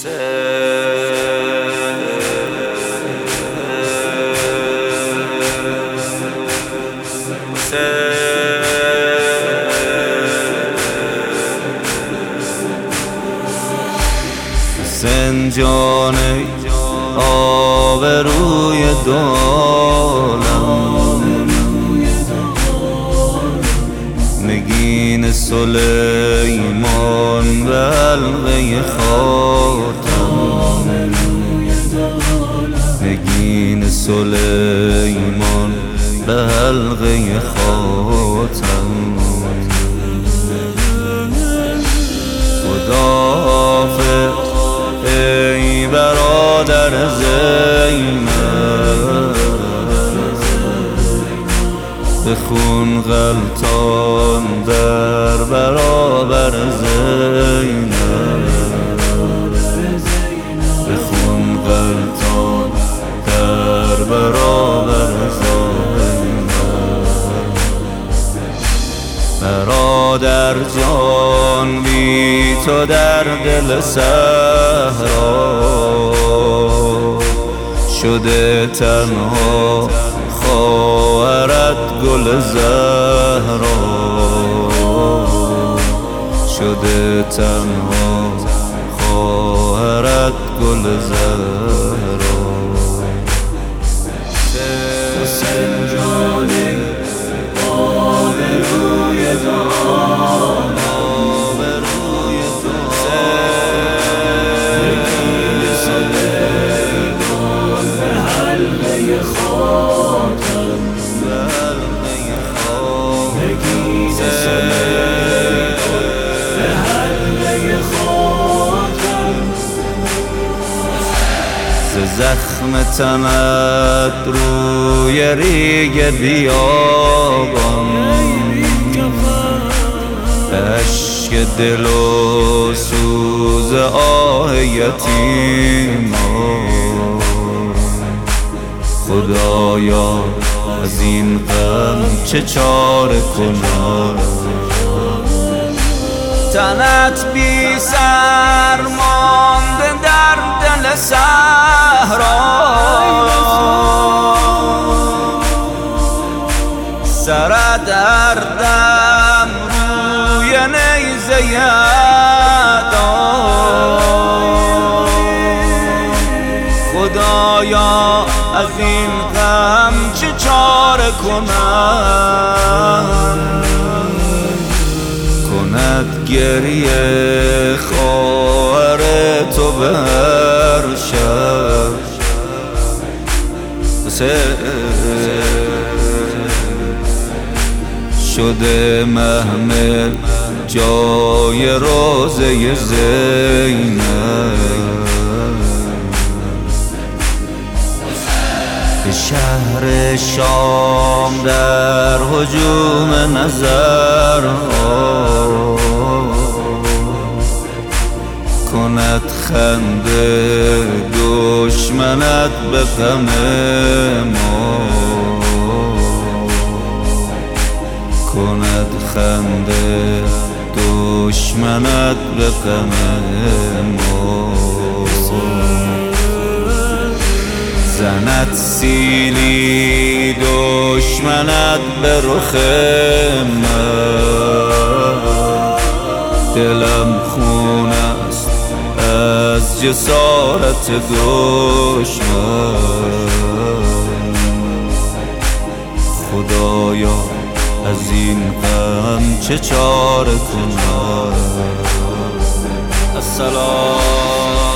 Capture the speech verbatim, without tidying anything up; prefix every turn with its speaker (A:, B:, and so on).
A: سنجان آبروی دولم، نگین سلیمان به حلقه خاتم، نگین سلیمان به حلقه خاتم. خداحافظ ای برادر زینب، به خون غلطان در برابر زینب، به خون غلطان در برابر زینب. برادر جان بی تو در دل صحرا شده تنها خواهرت گل زهرا، شده تنها خواهرت گل زهرا.
B: سنجان آبروی دولم، خاتم نگین سلیمان به حلقه خاتم.
A: ز زخم تنت روی ریگ بیابان، اشک دل و سوز آه یتیمان. خدایا از این غم چه چاره کنم، تنت بی سر مانده در دل صحرا، سرت هر دم روی نیزه خدایا از این غم چه چاره کنم، کند گریه خواهر تو به هر شب. شده محمل جای روضه زینب، به شهر شام در هجوم نظرها کند خنده دشمنت به غم ما، کند خنده دشمنت به غم ما. زند سیلی دشمنت به رخ من، دلم خون است از جسارت دشمن. خدایا از این غم چه چاره کنم. السلام